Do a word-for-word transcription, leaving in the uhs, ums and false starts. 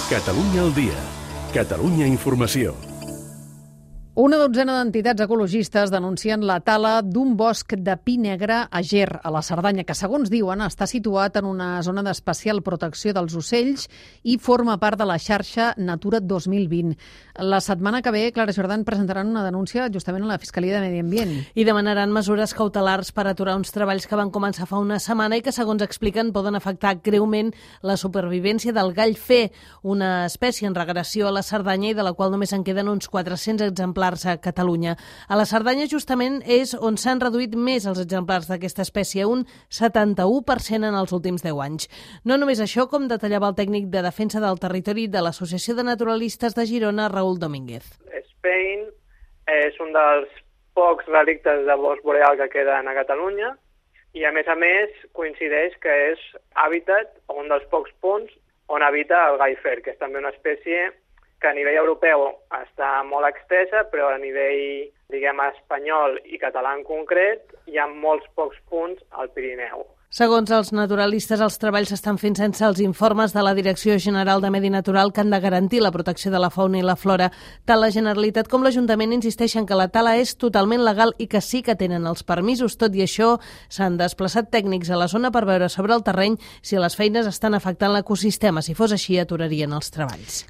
Catalunya al dia. Catalunya Informació. Una dotzena d'entitats ecologistes denuncien la tala d'un bosc de pi negre a Ger, a la Cerdanya, que, segons diuen, està situat en una zona d'especial protecció dels ocells i forma part de la xarxa Natura dos mil vint. La setmana que ve, Clara Jordan, presentaran una denúncia justament a la Fiscalia de Medi Ambient. I demanaran mesures cautelars per aturar uns treballs que van començar fa una setmana i que, segons expliquen, poden afectar greument la supervivència del gall fer, una espècie en regressió a la Cerdanya i de la qual només en queden uns quatre-cents exemplars a Catalunya. A la Cerdanya, justament, és on s'han reduït més els exemplars d'aquesta espècie, un setanta-u per cent en els últims deu anys. No només això, com detallava el tècnic de defensa del territori de l'Associació de Naturalistes de Girona, Raúl Domínguez. Spain és un dels pocs relictes de bosc boreal que queden a Catalunya i, a més a més, coincideix que és hàbitat, un dels pocs punts on habita el gall fer, que és també una espècie que a nivell europeu està molt extesa, però a nivell, diguem, espanyol i català en concret, hi ha molts pocs punts al Pirineu. Segons els naturalistes, els treballs s'estan fent sense els informes de la Direcció General de Medi Natural que han de garantir la protecció de la fauna i la flora. Tant la Generalitat com l'Ajuntament insisteixen que la tala és totalment legal i que sí que tenen els permisos. Tot i això, s'han desplaçat tècnics a la zona per veure sobre el terreny si les feines estan afectant l'ecosistema. Si fos així, aturarien els treballs.